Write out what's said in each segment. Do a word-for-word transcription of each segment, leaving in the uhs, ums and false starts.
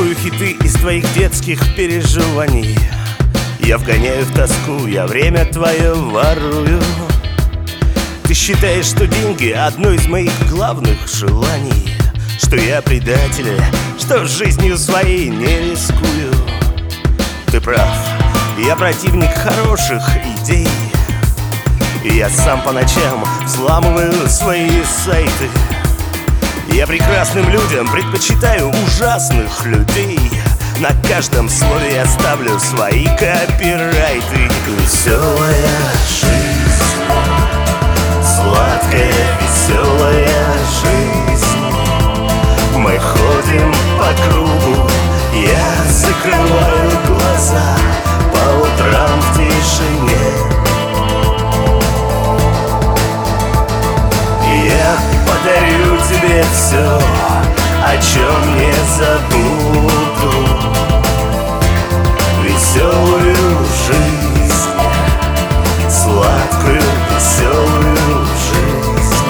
Цитирую хиты из твоих детских переживаний. Я вгоняю в тоску, я время твое ворую. Ты считаешь, что деньги одно из моих главных желаний, что я предатель, что жизнью своей не рискую. Ты прав, я противник хороших идей, и я сам по ночам взламываю свои сайты. Я прекрасным людям предпочитаю ужасных людей. На каждом слове я ставлю свои копирайты. Веселая жизнь, сладкая веселая жизнь. Мы ходим по кругу, я закрываю глаза по утрам в тишине. Я подарю тебе все, о чем не забуду. Веселую жизнь, сладкую веселую жизнь.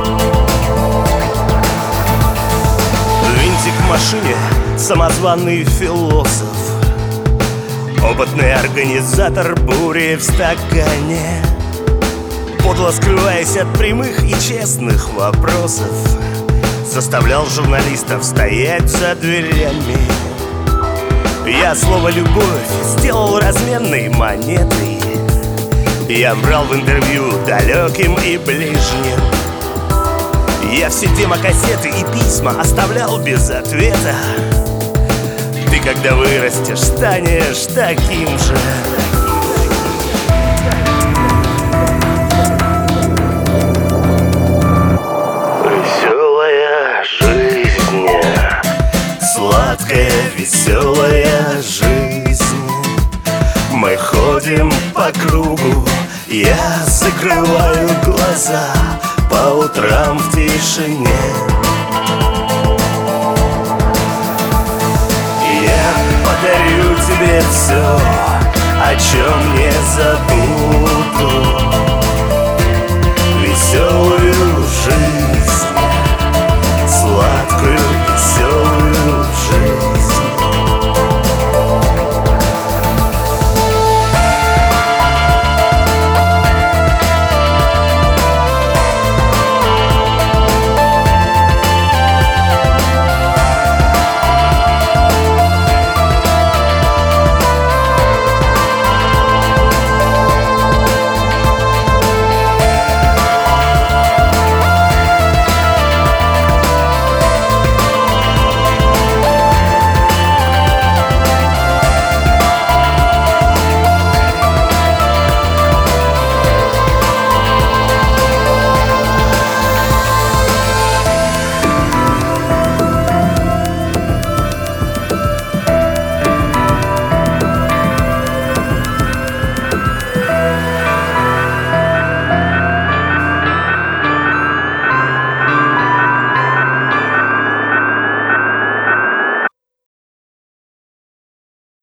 Винтик в машине, самозваный философ, опытный организатор бури в стакане. Подло скрываясь от прямых и честных вопросов, заставлял журналистов стоять за дверями. Я слово «любовь» сделал разменной монетой. Я брал в интервью далеким и ближним. Я все демокассеты и письма оставлял без ответа. Ты, когда вырастешь, станешь таким же. Сладкая, веселая жизнь. Мы ходим по кругу, я закрываю глаза по утрам в тишине. Я подарю тебе все, о чем не забыл.